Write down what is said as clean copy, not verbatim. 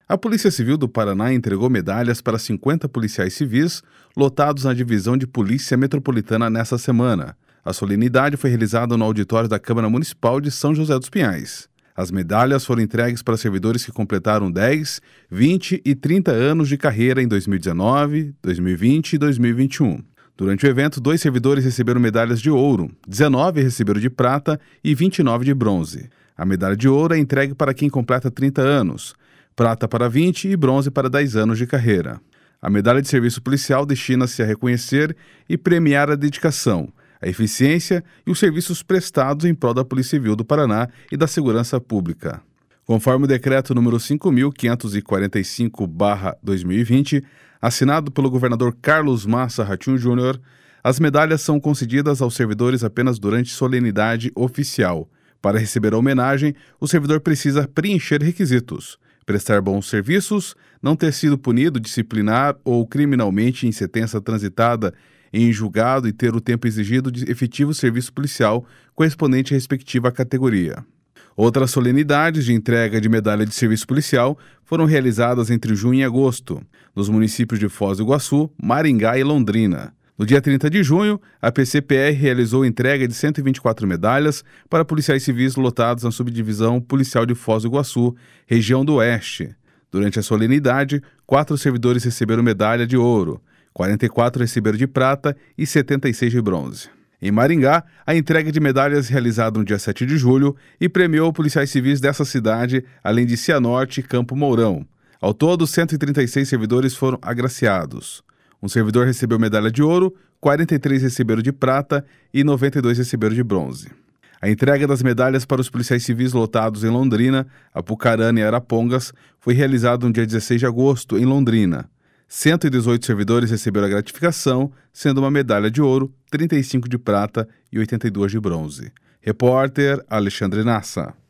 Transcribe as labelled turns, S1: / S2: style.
S1: A Polícia Civil do Paraná entregou medalhas para 50 policiais civis lotados na Divisão de Polícia Metropolitana nesta semana. A solenidade foi realizada no auditório da Câmara Municipal de São José dos Pinhais. As medalhas foram entregues para servidores que completaram 10, 20 e 30 anos de carreira em 2019, 2020 e 2021. Durante o evento, 2 servidores receberam medalhas de ouro, 19 receberam de prata e 29 de bronze. A medalha de ouro é entregue para quem completa 30 anos, prata para 20 e bronze para 10 anos de carreira. A medalha de serviço policial destina-se a reconhecer e premiar a dedicação, a eficiência e os serviços prestados em prol da Polícia Civil do Paraná e da segurança pública. Conforme o decreto número 5.545/2020, assinado pelo governador Carlos Massa Ratinho Júnior, as medalhas são concedidas aos servidores apenas durante solenidade oficial. Para receber a homenagem, o servidor precisa preencher requisitos: prestar bons serviços, não ter sido punido disciplinar ou criminalmente em sentença transitada em julgado e ter o tempo exigido de efetivo serviço policial correspondente à respectiva categoria. Outras solenidades de entrega de medalha de serviço policial foram realizadas entre junho e agosto, nos municípios de Foz do Iguaçu, Maringá e Londrina. No dia 30 de junho, a PCPR realizou entrega de 124 medalhas para policiais civis lotados na subdivisão policial de Foz do Iguaçu, região do Oeste. Durante a solenidade, 4 servidores receberam medalha de ouro, 44 receberam de prata e 76 de bronze. Em Maringá, a entrega de medalhas realizada no dia 7 de julho e premiou policiais civis dessa cidade, além de Cianorte e Campo Mourão. Ao todo, 136 servidores foram agraciados. Um servidor recebeu medalha de ouro, 43 receberam de prata e 92 receberam de bronze. A entrega das medalhas para os policiais civis lotados em Londrina, Apucarana e Arapongas foi realizada no dia 16 de agosto, em Londrina. 118 servidores receberam a gratificação, sendo uma medalha de ouro, 35 de prata e 82 de bronze. Repórter Alexandre Nassa.